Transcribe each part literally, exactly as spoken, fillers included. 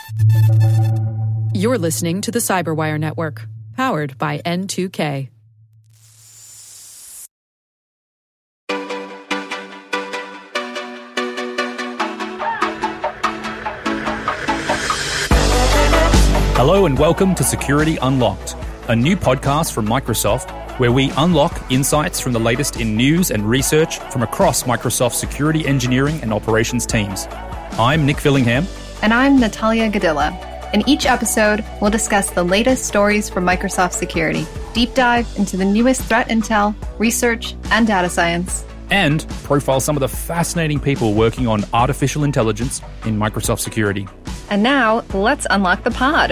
You're listening to the Cyberwire Network, powered by N two K. Hello and welcome to Security Unlocked, a new podcast from Microsoft where we unlock insights from the latest in news and research from across Microsoft's security engineering and operations teams. I'm Nick Fillingham. And I'm Natalia Gadilla. In each episode, we'll discuss the latest stories from Microsoft Security, deep dive into the newest threat intel, research, and data science, and profile some of the fascinating people working on artificial intelligence in Microsoft Security. And now, let's unlock the pod.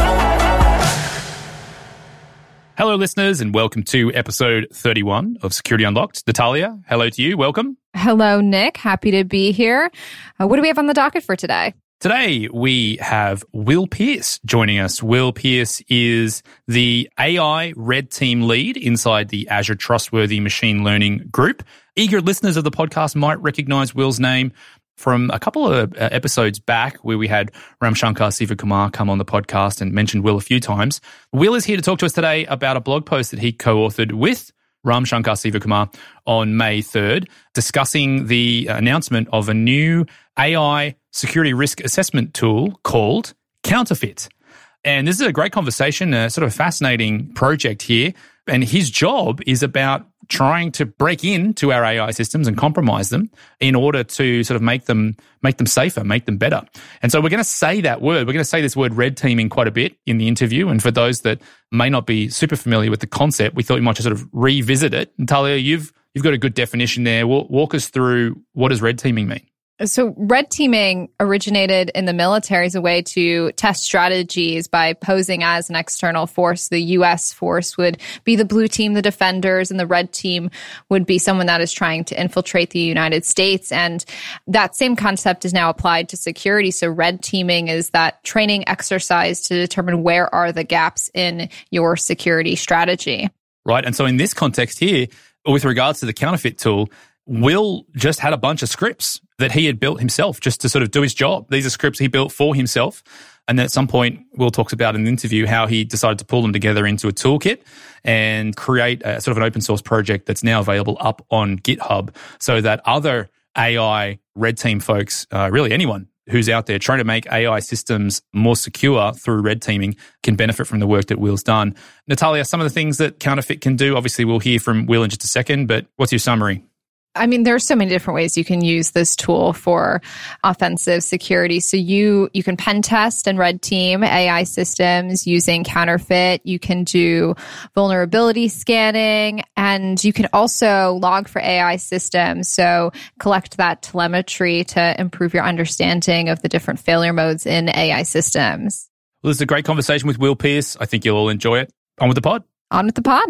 Hello, listeners, and welcome to episode thirty-one of Security Unlocked. Natalia, hello to you. Welcome. Hello, Nick. Happy to be here. Uh, what do we have on the docket for today? Today, we have Will Pearce joining us. Will Pearce is the A I Red Team lead inside the Azure Trustworthy Machine Learning Group. Eager listeners of the podcast might recognize Will's name from a couple of uh, episodes back where we had Ramshankar Sivakumar come on the podcast and mentioned Will a few times. Will is here to talk to us today about a blog post that he co-authored with Ramshankar Sivakumar on May third, discussing the announcement of a new A I security risk assessment tool called Counterfeit. And this is a great conversation, a sort of fascinating project here. And his job is about trying to break into our A I systems and compromise them in order to sort of make them make them safer, make them better. And so we're going to say that word. We're going to say this word red teaming quite a bit in the interview. And for those that may not be super familiar with the concept, we thought we might just sort of revisit it. Natalia, you've you've got a good definition there. Walk us through, what does red teaming mean? So red teaming originated in the military as a way to test strategies by posing as an external force. The U S force would be the blue team, the defenders, and the red team would be someone that is trying to infiltrate the United States. And that same concept is now applied to security. So red teaming is that training exercise to determine where are the gaps in your security strategy. Right. And so in this context here, with regards to the counterfeit tool, Will just had a bunch of scripts that he had built himself just to sort of do his job. These are scripts he built for himself. And then at some point, Will talks about in the interview how he decided to pull them together into a toolkit and create a sort of an open source project that's now available up on GitHub so that other A I red team folks, uh, really anyone who's out there trying to make A I systems more secure through red teaming can benefit from the work that Will's done. Natalia, some of the things that Counterfeit can do, obviously we'll hear from Will in just a second, but what's your summary? I mean, there's so many different ways you can use this tool for offensive security. So you you can pen test and red team A I systems using Counterfeit. You can do vulnerability scanning, and you can also log for A I systems. So collect that telemetry to improve your understanding of the different failure modes in A I systems. Well, this is a great conversation with Will Pearce. I think you'll all enjoy it. On with the pod. On with the pod.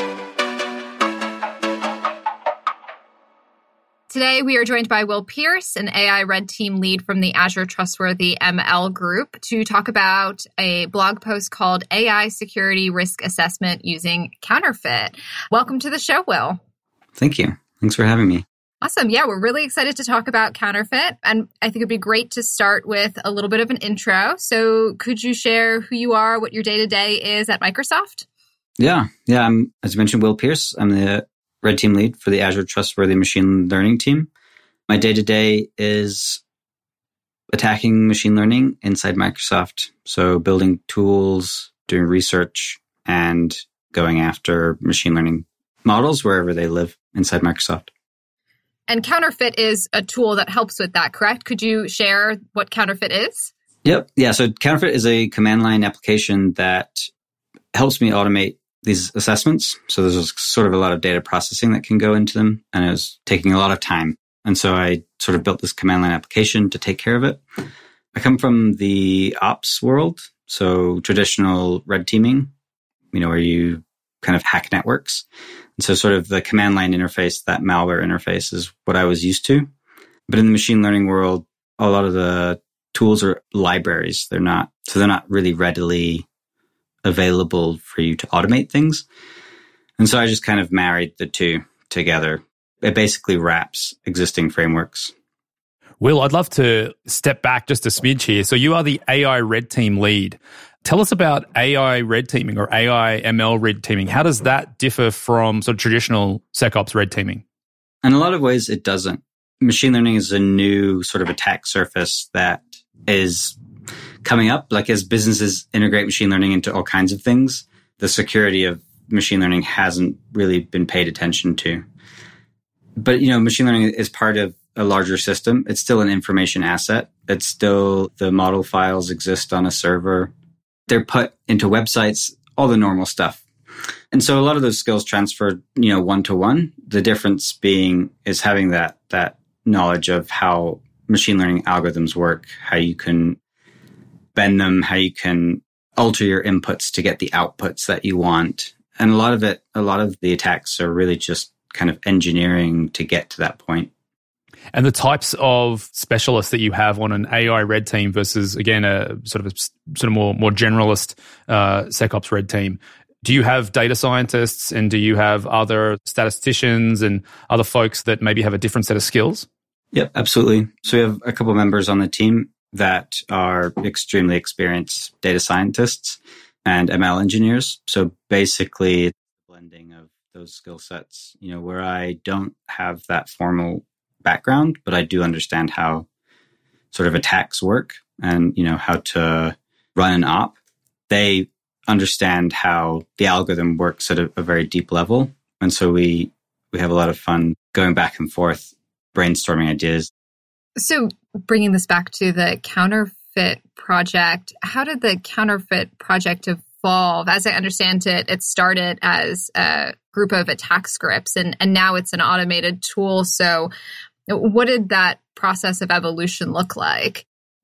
Today, we are joined by Will Pearce, an A I Red Team lead from the Azure Trustworthy M L Group, to talk about a blog post called A I Security Risk Assessment Using Counterfeit. Welcome to the show, Will. Thank you. Thanks for having me. Awesome. Yeah, we're really excited to talk about Counterfeit. And I think it'd be great to start with a little bit of an intro. So could you share who you are, what your day-to-day is at Microsoft? Yeah. Yeah. I'm, as you mentioned, Will Pearce. I'm the Red Team lead for the Azure Trustworthy Machine Learning team. My day-to-day is attacking machine learning inside Microsoft. So building tools, doing research, and going after machine learning models wherever they live inside Microsoft. And Counterfeit is a tool that helps with that, correct? Could you share what Counterfeit is? Yep. Yeah. So Counterfeit is a command line application that helps me automate these assessments. So there's a, sort of a lot of data processing that can go into them, and it was taking a lot of time. And so I sort of built this command line application to take care of it. I come from the ops world, so traditional red teaming, you know, where you kind of hack networks. And so sort of the command line interface, that malware interface, is what I was used to. But in the machine learning world, a lot of the tools are libraries. They're not, so they're not really readily available for you to automate things. And so I just kind of married the two together. It basically wraps existing frameworks. Will, I'd love to step back just a smidge here. So you are the A I red team lead. Tell us about A I red teaming or A I M L red teaming. How does that differ from sort of traditional SecOps red teaming? In a lot of ways, it doesn't. Machine learning is a new sort of attack surface that is coming up. Like as businesses integrate machine learning into all kinds of things, the security of machine learning hasn't really been paid attention to. But, you know, machine learning is part of a larger system. It's still an information asset. It's still the model files exist on a server. They're put into websites, all the normal stuff. And so a lot of those skills transfer, you know, one to one. The difference being is having that that knowledge of how machine learning algorithms work, how you can bend them, how you can alter your inputs to get the outputs that you want. And a lot of it, a lot of the attacks are really just kind of engineering to get to that point. And the types of specialists that you have on an A I red team versus, again, a sort of a, sort of more more generalist uh, SecOps red team. Do you have data scientists and do you have other statisticians and other folks that maybe have a different set of skills? Yep, absolutely. So we have a couple members on the team that are extremely experienced data scientists and M L engineers. So basically, it's a blending of those skill sets, you know, where I don't have that formal background, but I do understand how sort of attacks work and, you know, how to run an op. They understand how the algorithm works at a, a very deep level. And so we we have a lot of fun going back and forth, brainstorming ideas. So bringing this back to the Counterfeit project, how did the Counterfeit project evolve? As I understand it, it started as a group of attack scripts and, and now it's an automated tool. So what did that process of evolution look like?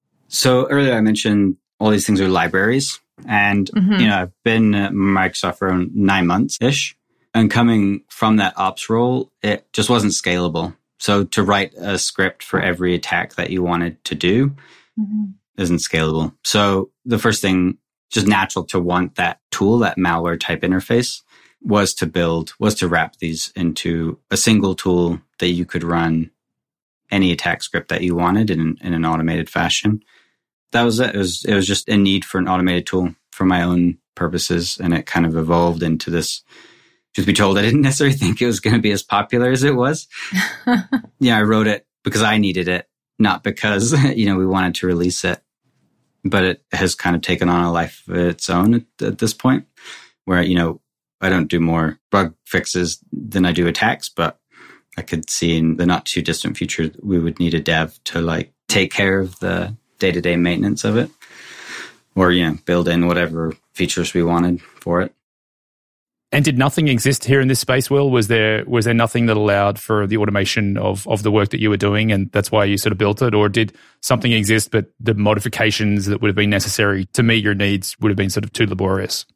So earlier I mentioned all these things are libraries. And, mm-hmm. you know, I've been at Microsoft for around nine months-ish. And coming from that ops role, it just wasn't scalable. So to write a script for every attack that you wanted to do mm-hmm. isn't scalable. So the first thing, just natural to want that tool, that malware type interface, was to build, was to wrap these into a single tool that you could run any attack script that you wanted in, in an automated fashion. That was it. It was, it was just a need for an automated tool for my own purposes. And it kind of evolved into this, just be told, I didn't necessarily think it was going to be as popular as it was. Yeah, I wrote it because I needed it, not because, you know, we wanted to release it. But it has kind of taken on a life of its own at, at this point where, you know, I don't do more bug fixes than I do attacks, but I could see in the not too distant future, we would need a dev to like take care of the day-to-day maintenance of it or, you know, build in whatever features we wanted for it. And did nothing exist here in this space, Will? Was there was there nothing that allowed for the automation of, of the work that you were doing and that's why you sort of built it? Or did something exist but the modifications that would have been necessary to meet your needs would have been sort of too laborious?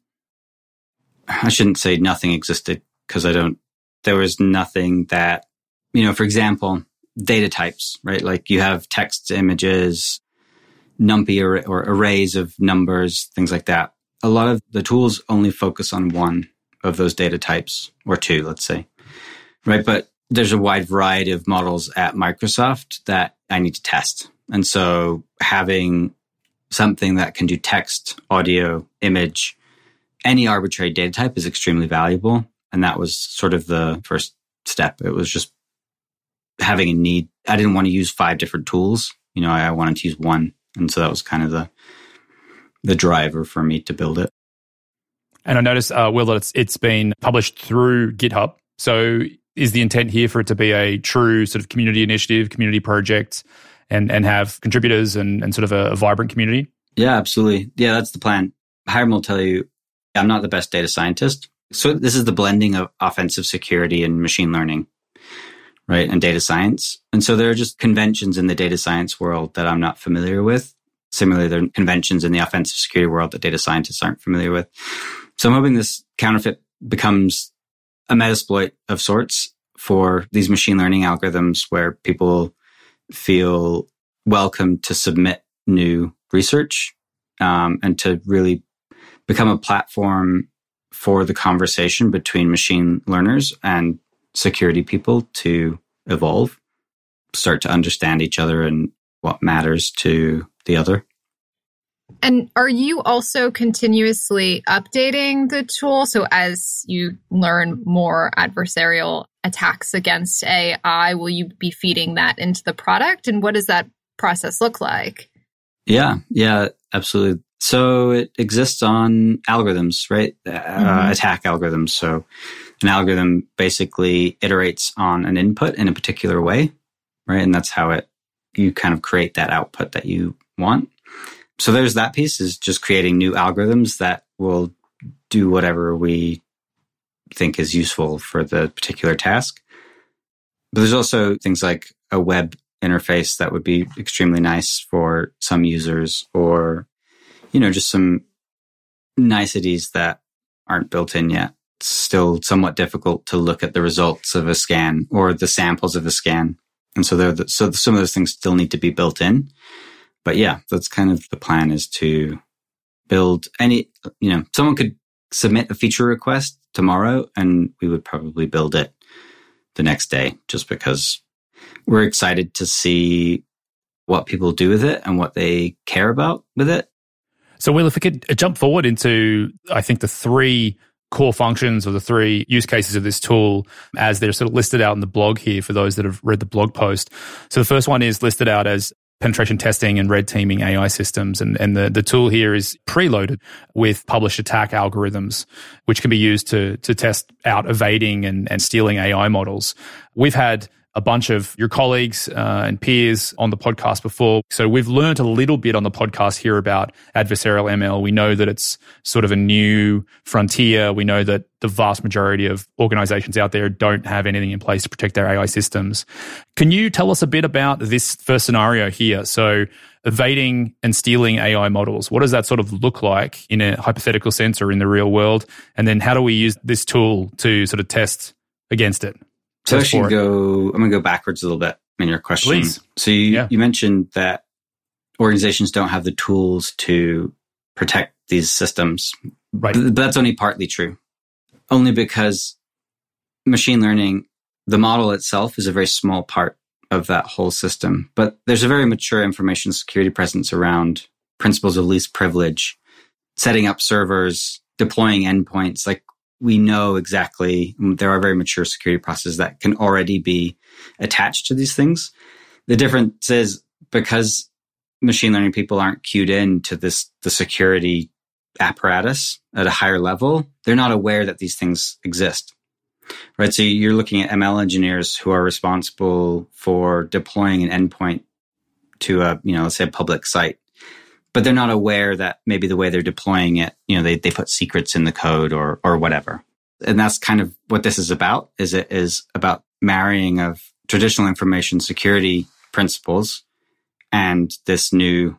I shouldn't say nothing existed because I don't, there was nothing that, you know, for example, data types, right? Like you have text, images, NumPy or, or arrays of numbers, things like that. A lot of the tools only focus on one of those data types or two, let's say, right? But there's a wide variety of models at Microsoft that I need to test. And so having something that can do text, audio, image, any arbitrary data type is extremely valuable. And that was sort of the first step. It was just having a need. I didn't want to use five different tools. You know, I, I wanted to use one. And so that was kind of the the driver for me to build it. And I noticed, uh, Will, that it's, it's been published through GitHub. So is the intent here for it to be a true sort of community initiative, community project, and, and have contributors and, and sort of a, a vibrant community? Yeah, absolutely. Yeah, that's the plan. Hiram will tell you, I'm not the best data scientist. So this is the blending of offensive security and machine learning, right? And data science. And so there are just conventions in the data science world that I'm not familiar with. Similarly, there are conventions in the offensive security world that data scientists aren't familiar with. So I'm hoping this Counterfeit becomes a Metasploit of sorts for these machine learning algorithms where people feel welcome to submit new research um, and to really become a platform for the conversation between machine learners and security people to evolve. start to understand each other and what matters to the other. And are you also continuously updating the tool? So as you learn more adversarial attacks against A I, will you be feeding that into the product? And what does that process look like? Yeah, yeah, absolutely. So it exists on algorithms, right? Mm-hmm. Uh, attack algorithms. So an algorithm basically iterates on an input in a particular way, right? And that's how it you kind of create that output that you want. So there's that piece, is just creating new algorithms that will do whatever we think is useful for the particular task. But there's also things like a web interface that would be extremely nice for some users, or, you know, just some niceties that aren't built in yet. It's still somewhat difficult to look at the results of a scan or the samples of a scan. And so there, so some of those things still need to be built in. But yeah, that's kind of the plan, is to build any, you know, someone could submit a feature request tomorrow and we would probably build it the next day, just because we're excited to see what people do with it and what they care about with it. So, Will, if we could jump forward into, I think, the three core functions or the three use cases of this tool as they're sort of listed out in the blog here for those that have read the blog post. So the first one is listed out as penetration testing and red teaming A I systems. And, and the, the tool here is preloaded with published attack algorithms, which can be used to, to test out evading and, and stealing A I models. We've had a bunch of your colleagues uh, and peers on the podcast before. So we've learned a little bit on the podcast here about adversarial M L. We know that it's sort of a new frontier. We know that the vast majority of organizations out there don't have anything in place to protect their A I systems. Can you tell us a bit about this first scenario here? So evading and stealing A I models, what does that sort of look like in a hypothetical sense or in the real world? And then how do we use this tool to sort of test against it? So I should go, I'm going to go backwards a little bit in your question. Please. So you, yeah. you mentioned that organizations don't have the tools to protect these systems. Right. But that's only partly true. Only because machine learning, the model itself is a very small part of that whole system. But there's a very mature information security presence around principles of least privilege, setting up servers, deploying endpoints. Like, we know exactly, there are very mature security processes that can already be attached to these things. The difference is, because machine learning people aren't cued in to this, the security apparatus at a higher level, they're not aware that these things exist, right? So you're looking at M L engineers who are responsible for deploying an endpoint to a, you know, let's say a public site. But they're not aware that maybe the way they're deploying it, you know, they, they put secrets in the code or or whatever. And that's kind of what this is about, is it is about marrying of traditional information security principles and this new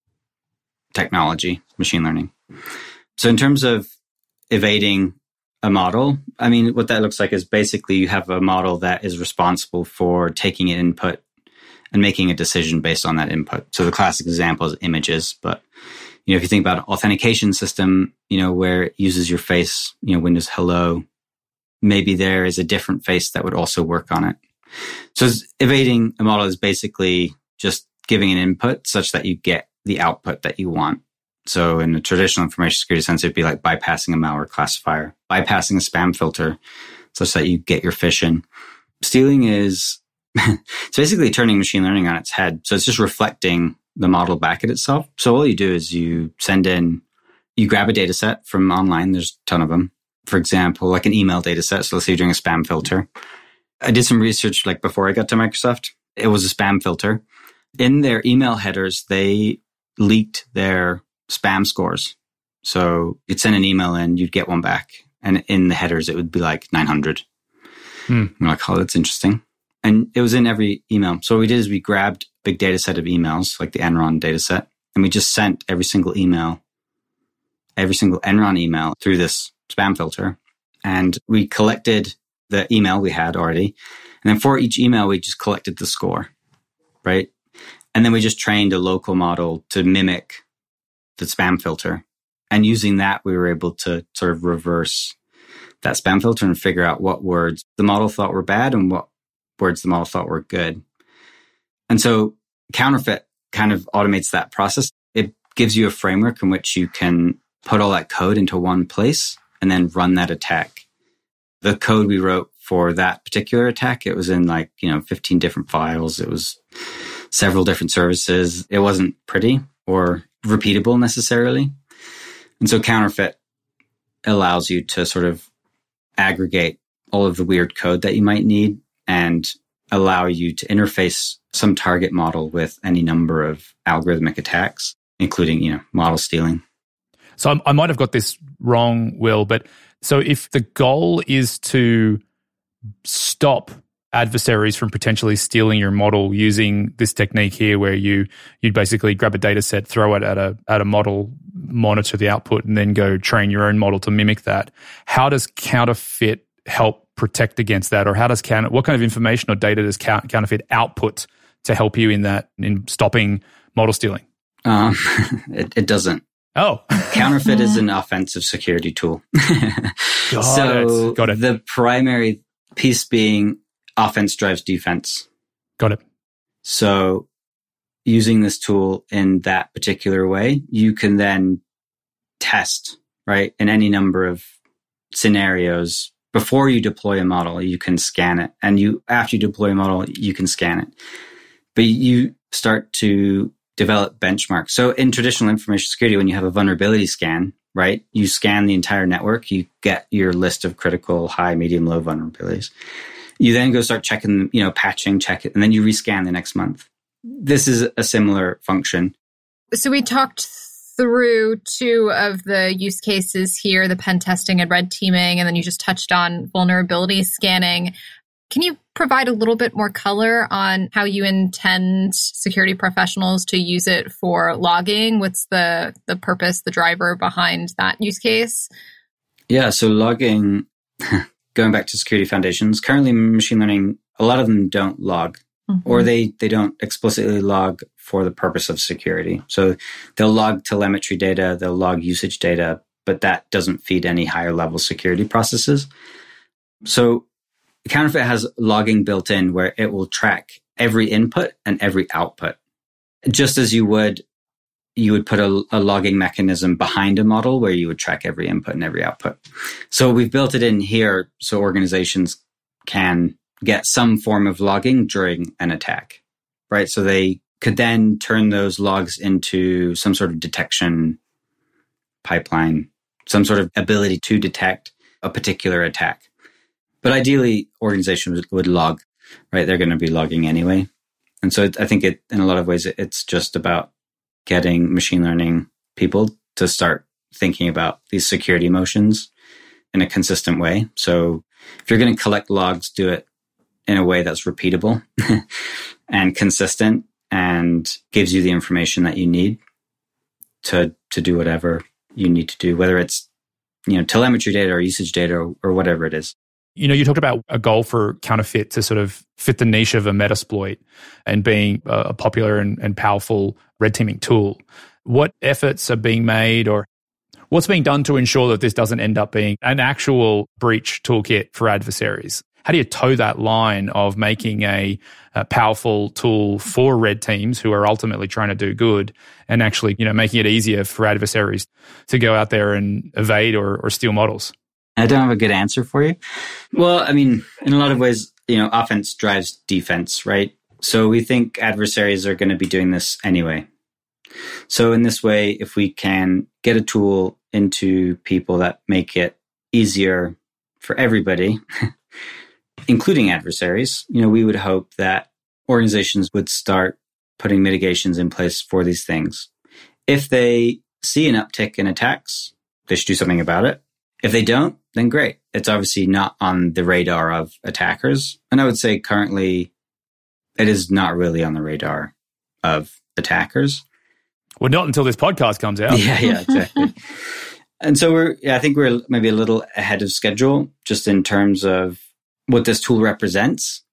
technology, machine learning. So in terms of evading a model, I mean, what that looks like is basically you have a model that is responsible for taking an input and making a decision based on that input. So the classic example is images, but you know, if you think about an authentication system, you know, where it uses your face, you know, Windows Hello, maybe there is a different face that would also work on it. So evading a model is basically just giving an input such that you get the output that you want. So in a traditional information security sense, it'd be like bypassing a malware classifier, bypassing a spam filter such that you get your fish in. Stealing is it's basically turning machine learning on its head. So it's just reflecting the model back at itself. So all you do is you send in, you grab a data set from online. There's a ton of them. For example, like an email data set. So let's say you're doing a spam filter. I did some research like before I got to Microsoft. It was a spam filter. In their email headers, they leaked their spam scores. So you'd send an email in, you'd get one back. And in the headers, it would be like nine hundred. Hmm. I'm like, oh, that's interesting. And it was in every email. So what we did is we grabbed a big data set of emails, like the Enron data set, and we just sent every single email, every single Enron email through this spam filter. And we collected the email we had already. And then for each email, we just collected the score, right? And then we just trained a local model to mimic the spam filter. And using that, we were able to sort of reverse that spam filter and figure out what words the model thought were bad and what words the model thought were good. And so Counterfeit kind of automates that process. It gives you a framework in which you can put all that code into one place and then run that attack. The code we wrote for that particular attack, it was in like, you know, fifteen different files. It was several different services. It wasn't pretty or repeatable necessarily. And so Counterfeit allows you to sort of aggregate all of the weird code that you might need and allow you to interface some target model with any number of algorithmic attacks, including, you know, model stealing. So I, I might have got this wrong, Will, but so if the goal is to stop adversaries from potentially stealing your model using this technique here where you you'd basically grab a data set, throw it at a at a model, monitor the output, and then go train your own model to mimic that. How does Counterfeit help protect against that? Or how does counter what kind of information or data does Counterfeit output to help you in that, in stopping model stealing? Um, it, it doesn't. Oh. Counterfeit is an offensive security tool. Got so it. Got it. The primary piece being offense drives defense. Got it. So using this tool in that particular way, you can then test, right, in any number of scenarios. Before you deploy a model, you can scan it. And you after you deploy a model, you can scan it. But you start to develop benchmarks. So in traditional information security, when you have a vulnerability scan, right, you scan the entire network, you get your list of critical, high, medium, low vulnerabilities. You then go start checking, you know, patching, check it, and then you rescan the next month. This is a similar function. So we talked through two of the use cases here, the pen testing and red teaming, and then you just touched on vulnerability scanning. Can you provide a little bit more color on how you intend security professionals to use it for logging? What's the, the purpose, the driver behind that use case? Yeah, so logging, going back to security foundations, currently machine learning, a lot of them don't log, mm-hmm. or they, they don't explicitly log for the purpose of security. So they'll log telemetry data, they'll log usage data, but that doesn't feed any higher level security processes. So Counterfeit has logging built in where it will track every input and every output. Just as you would, you would put a, a logging mechanism behind a model where you would track every input and every output. So we've built it in here so organizations can get some form of logging during an attack, right? So they could then turn those logs into some sort of detection pipeline, some sort of ability to detect a particular attack. But ideally, organizations would log, right? They're going to be logging anyway. And so I think it, in a lot of ways, it's just about getting machine learning people to start thinking about these security motions in a consistent way. So if you're going to collect logs, do it in a way that's repeatable and consistent and gives you the information that you need to, to do whatever you need to do, whether it's, you know, telemetry data or usage data or, or whatever it is. You know, you talked about a goal for Counterfeit to sort of fit the niche of a Metasploit and being a popular and, and powerful red teaming tool. What efforts are being made or what's being done to ensure that this doesn't end up being an actual breach toolkit for adversaries? How do you toe that line of making a, a powerful tool for red teams who are ultimately trying to do good and actually, you know, making it easier for adversaries to go out there and evade or, or steal models? I don't have a good answer for you. Well, I mean, in a lot of ways, you know, offense drives defense, right? So we think adversaries are going to be doing this anyway. So in this way, if we can get a tool into people that make it easier for everybody, including adversaries, you know, we would hope that organizations would start putting mitigations in place for these things. If they see an uptick in attacks, they should do something about it. If they don't, then great. It's obviously not on the radar of attackers. And I would say currently it is not really on the radar of attackers. Well, not until this podcast comes out. Yeah, yeah, exactly. And so we're, yeah, I think we're maybe a little ahead of schedule just in terms of what this tool represents.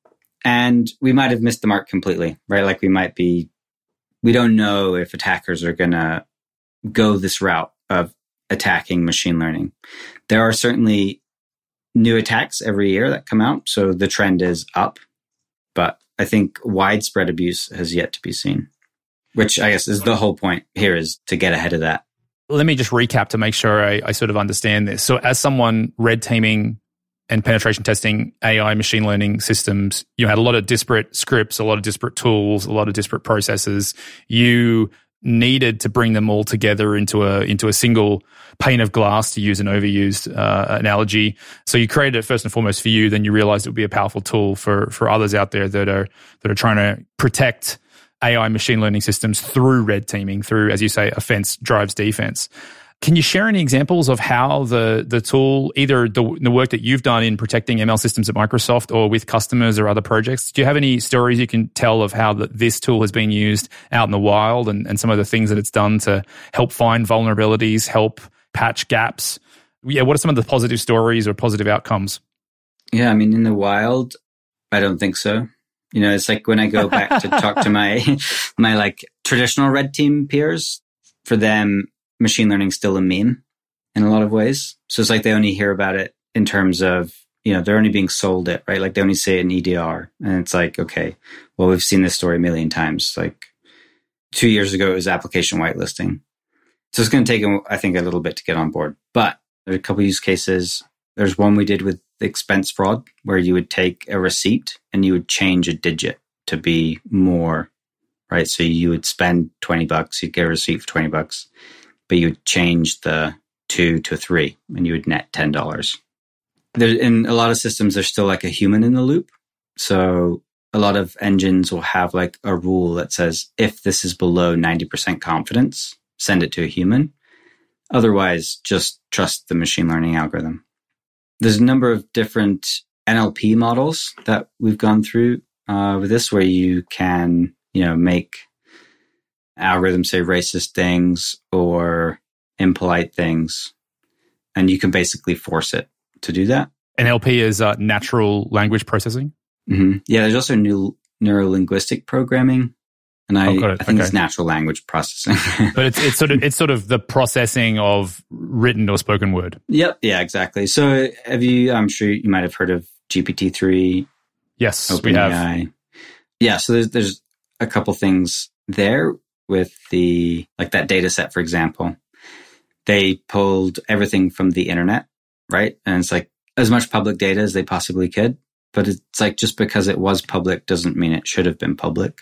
And we might have missed the mark completely, right? Like we might be, we don't know if attackers are going to go this route of attacking machine learning. There are certainly new attacks every year that come out. So the trend is up, but I think widespread abuse has yet to be seen, which I guess is the whole point here, is to get ahead of that. Let me just recap to make sure I, I sort of understand this. So as someone red teaming and penetration testing A I machine learning systems, you had a lot of disparate scripts, a lot of disparate tools, a lot of disparate processes. You needed to bring them all together into a into a single pane of glass, to use an overused uh, analogy. So you created it first and foremost for you, then you realized it would be a powerful tool for for others out there that are that are trying to protect A I machine learning systems through red teaming, through, as you say, offense drives defense. Can you share any examples of how the the tool, either the, the work that you've done in protecting M L systems at Microsoft or with customers or other projects? Do you have any stories you can tell of how the, this tool has been used out in the wild, and, and some of the things that it's done to help find vulnerabilities, help patch gaps? Yeah, what are some of the positive stories or positive outcomes? Yeah, I mean, in the wild, I don't think so. You know, it's like when I go back to talk to my my like traditional red team peers, for them, machine learning is still a meme in a lot of ways. So it's like they only hear about it in terms of, you know, they're only being sold it, right? Like they only say it in E D R. And it's like, okay, well, we've seen this story a million times. Like two years ago, it was application whitelisting. So it's going to take, I think, a little bit to get on board. But there are a couple of use cases. There's one we did with expense fraud, where you would take a receipt and you would change a digit to be more, right? So you would spend twenty bucks, you'd get a receipt for twenty bucks. But you would change the two to three and you would net ten dollars. There, in a lot of systems, there's still like a human in the loop. So a lot of engines will have like a rule that says, if this is below ninety percent confidence, send it to a human. Otherwise, just trust the machine learning algorithm. There's a number of different N L P models that we've gone through uh, with this, where you can, you know, make algorithms say racist things or impolite things, and you can basically force it to do that. N L P is uh, natural language processing? Mm-hmm. Yeah, there's also new neuro-linguistic programming, and I, oh, I think okay. it's natural language processing. But it's it's sort of it's sort of the processing of written or spoken word. Yep, yeah, exactly. So have you, I'm sure you might have heard of G P T three. Yes, OpenAI. we have. Yeah, so there's there's a couple things there. With the, like that data set, for example, they pulled everything from the internet, right? And it's like as much public data as they possibly could. But it's like, just because it was public doesn't mean it should have been public.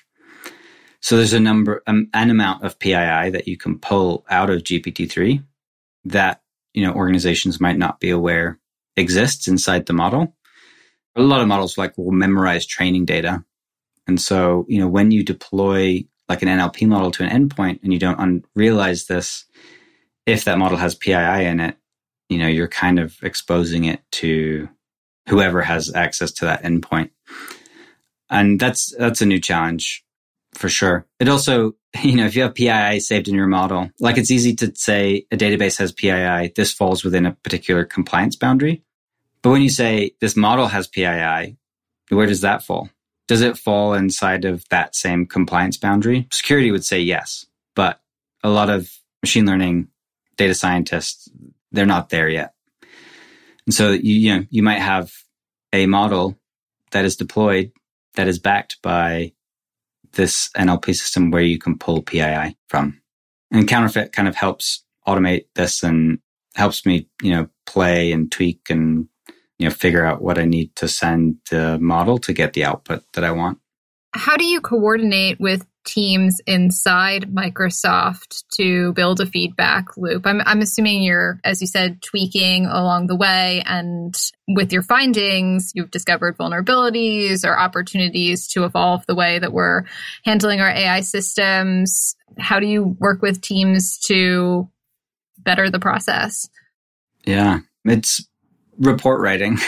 So there's a number, um, an amount of P I I that you can pull out of G P T three that, you know, organizations might not be aware exists inside the model. A lot of models like will memorize training data. And so, you know, when you deploy like an N L P model to an endpoint and you don't un- realize this, if that model has P I I in it, you know, you're kind of exposing it to whoever has access to that endpoint. And that's that's a new challenge for sure. It also, you know, if you have P I I saved in your model, like it's easy to say a database has P I I, this falls within a particular compliance boundary. But when you say this model has P I I, where does that fall? Does it fall inside of that same compliance boundary? Security would say yes, but a lot of machine learning data scientists, they're not there yet. And so you, you know, you might have a model that is deployed that is backed by this N L P system where you can pull P I I from. And Counterfeit kind of helps automate this and helps me, you know, play and tweak and you know, figure out what I need to send the model to get the output that I want. How do you coordinate with teams inside Microsoft to build a feedback loop? I'm, I'm assuming you're, as you said, tweaking along the way, and with your findings, you've discovered vulnerabilities or opportunities to evolve the way that we're handling our A I systems. How do you work with teams to better the process? Yeah, it's report writing.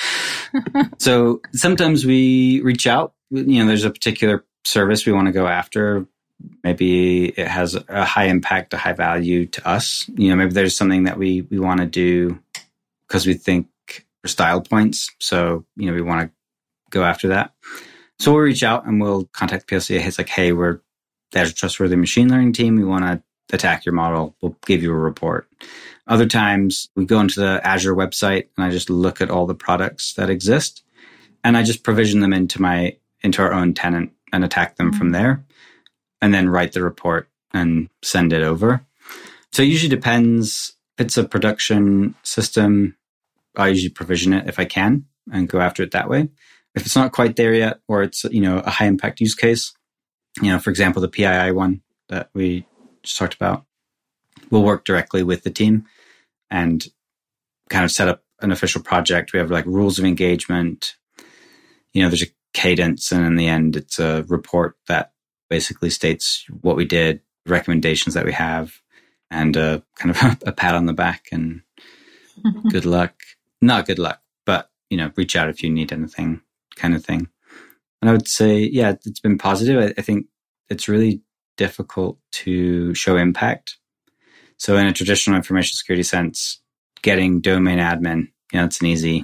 So sometimes we reach out, you know, there's a particular service we want to go after. Maybe it has a high impact, a high value to us. You know, maybe there's something that we, we want to do because we think for style points. So, you know, we want to go after that. So we'll reach out and we'll contact P L C. It's like, hey, we're the Azure Trustworthy Machine Learning team. We want to attack your model. We'll give you a report. Other times we go into the Azure website and I just look at all the products that exist and I just provision them into my into our own tenant and attack them mm-hmm. from there, and then write the report and send it over. So it usually depends. If it's a production system, I usually provision it if I can and go after it that way. If it's not quite there yet, or it's, you know, a high impact use case, you know, for example, the P I I one that we just talked about, we'll work directly with the team and kind of set up an official project. We have like rules of engagement. You know, there's a cadence, and in the end, it's a report that basically states what we did, recommendations that we have, and uh, kind of a, a pat on the back and good luck. Not good luck, but, you know, reach out if you need anything kind of thing. And I would say, yeah, it's been positive. I, I think it's really difficult to show impact. So in a traditional information security sense, getting domain admin, you know, it's an easy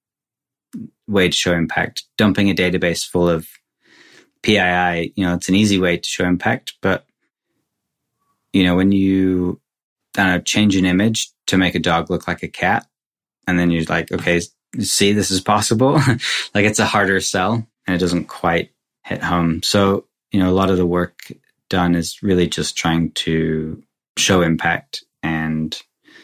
way to show impact. Dumping a database full of P I I, you know, it's an easy way to show impact. But, you know, when you uh, change an image to make a dog look like a cat, and then you're like, okay, see, this is possible. Like, it's a harder sell, and it doesn't quite hit home. So, you know, a lot of the work done is really just trying to show impact and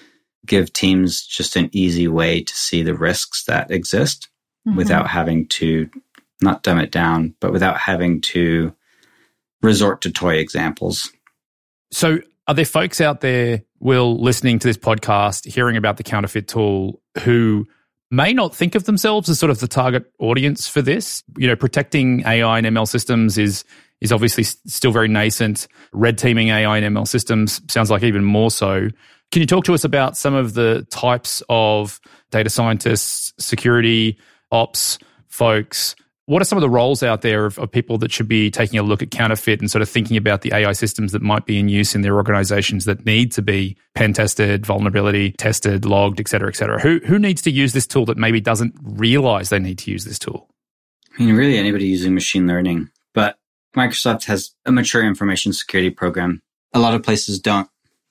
give teams just an easy way to see the risks that exist mm-hmm. without having to, not dumb it down, but without having to resort to toy examples. So are there folks out there, Will, listening to this podcast, hearing about the Counterfeit tool, who may not think of themselves as sort of the target audience for this? You know, protecting A I and M L systems is is obviously still very nascent. Red teaming A I and M L systems sounds like even more so. Can you talk to us about some of the types of data scientists, security, ops folks? What are some of the roles out there of, of people that should be taking a look at Counterfeit and sort of thinking about the A I systems that might be in use in their organizations that need to be pen tested, vulnerability tested, logged, et cetera, et cetera? Who, who needs to use this tool that maybe doesn't realize they need to use this tool? I mean, really anybody using machine learning. But Microsoft has a mature information security program. A lot of places don't.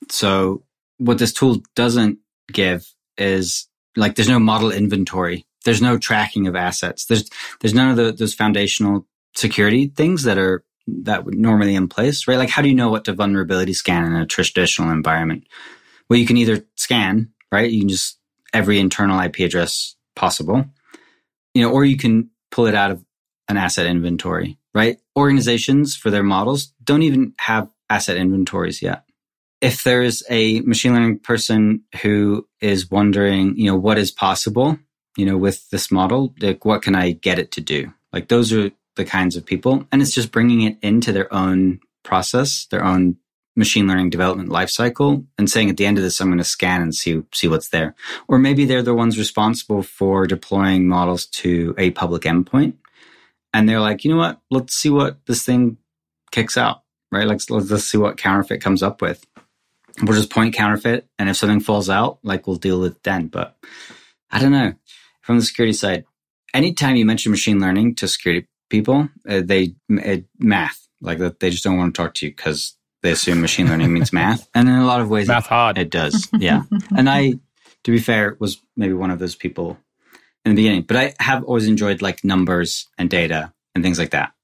So what this tool doesn't give is, like, there's no model inventory. There's no tracking of assets. There's there's none of the, those foundational security things that are that would normally in place, right? Like, how do you know what to vulnerability scan in a traditional environment? Well, you can either scan, right? You can just every internal I P address possible, you know, or you can pull it out of an asset inventory, right? Organizations for their models don't even have asset inventories yet. If there's a machine learning person who is wondering, you know, what is possible, you know, with this model, like, what can I get it to do? Like, those are the kinds of people. And it's just bringing it into their own process, their own machine learning development lifecycle, and saying at the end of this, I'm going to scan and see, see what's there. Or maybe they're the ones responsible for deploying models to a public endpoint. And they're like, you know what, let's see what this thing kicks out, right? Like, let's, let's see what Counterfeit comes up with. We'll just point Counterfeit, and if something falls out, like, we'll deal with it then. But I don't know. From the security side, anytime you mention machine learning to security people, uh, they uh, math, like, they just don't want to talk to you because they assume machine learning means math. And in a lot of ways, math it, hard. It does. Yeah. And I, to be fair, was maybe one of those people in the beginning, but I have always enjoyed, like, numbers and data and things like that.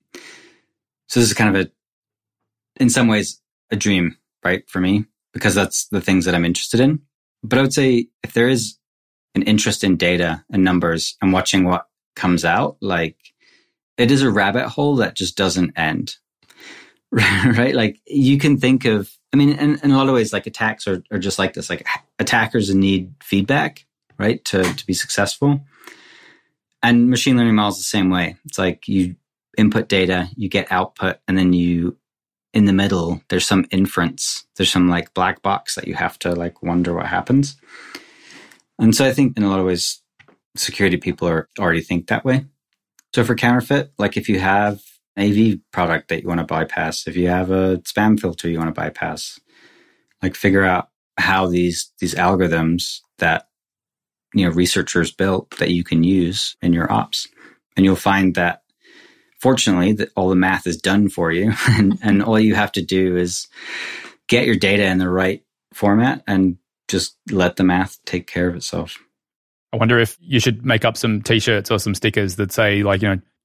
So this is kind of a, in some ways, a dream, right, for me, because that's the things that I'm interested in. But I would say if there is an interest in data and numbers and watching what comes out, like, it is a rabbit hole that just doesn't end, right? Like, you can think of, I mean, in, in a lot of ways, like, attacks are, are just like this. Like, attackers need feedback, right, to, to be successful. And machine learning models the same way. It's like, you input data, you get output, and then you, in the middle, there's some inference. There's some, like, black box that you have to, like, wonder what happens. And so I think in a lot of ways, security people are already think that way. So for Counterfeit, like, if you have an A V product that you want to bypass, if you have a spam filter you want to bypass, like, figure out how these these algorithms that, you know, researchers built that you can use in your ops. And you'll find that, fortunately, that all the math is done for you. and, and all you have to do is get your data in the right format and just let the math take care of itself. I wonder if you should make up some T-shirts or some stickers that say, like, you know,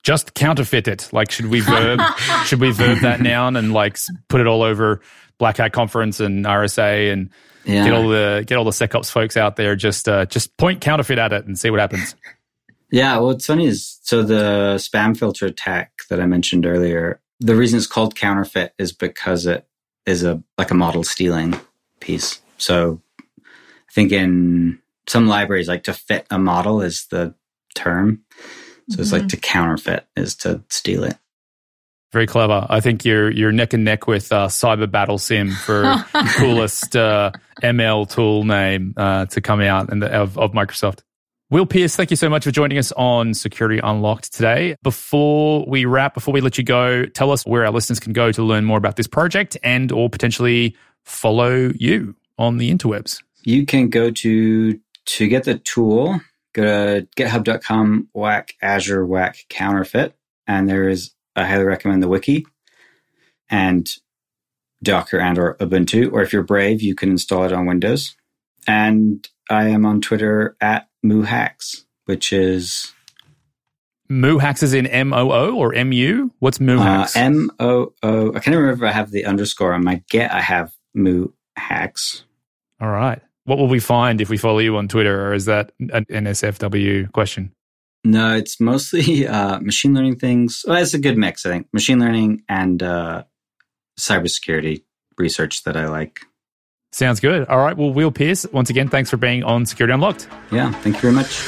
just counterfeit it. Like, should we verb, should we verb that noun and like put it all over Black Hat Conference and R S A and yeah. get all the get all the SecOps folks out there? Just uh, just point counterfeit at it and see what happens. Yeah, well, what's funny is so the spam filter attack that I mentioned earlier. The reason it's called counterfeit is because it is a like a model stealing piece. So I think in some libraries, like to fit a model is the term. So mm-hmm. it's like to counterfeit is to steal it. Very clever. I think you're you're neck and neck with uh, Cyber Battle Sim for the coolest uh, M L tool name uh, to come out in the, of, of Microsoft. Will Pearce, thank you so much for joining us on Security Unlocked today. Before we wrap, before we let you go, tell us where our listeners can go to learn more about this project and or potentially follow you on the interwebs. You can go to, to get the tool, go to github.com whack Azure whack counterfeit. And there is, I highly recommend the wiki and Docker and or Ubuntu. Or if you're brave, you can install it on Windows. And I am on Twitter at moohacks, which is... Moohacks is in M O O or M U? What's moohacks? Uh, M O O. I can't remember if I have the underscore on my Get. I have moohacks. All right. What will we find if we follow you on Twitter, or is that an N S F W question? No, it's mostly uh, machine learning things. Well, it's a good mix, I think. Machine learning and uh, cybersecurity research that I like. Sounds good. All right. Well, Will Pearce, once again, thanks for being on Security Unlocked. Yeah, thank you very much.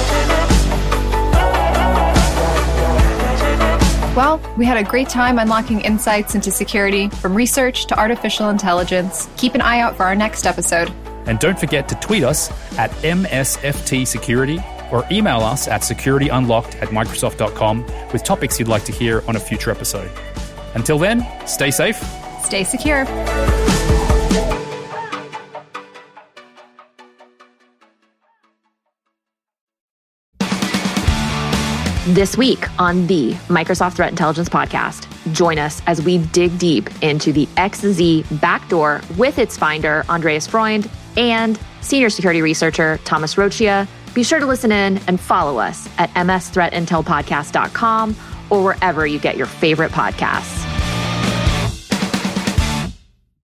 Well, we had a great time unlocking insights into security, from research to artificial intelligence. Keep an eye out for our next episode. And don't forget to tweet us at M S F T Security or email us at securityunlocked at microsoft dot com with topics you'd like to hear on a future episode. Until then, stay safe. Stay secure. This week on the Microsoft Threat Intelligence Podcast, join us as we dig deep into the X Z backdoor with its finder, Andreas Freund, and senior security researcher, Thomas Rochia. Be sure to listen in and follow us at m s threat intel podcast dot com or wherever you get your favorite podcasts.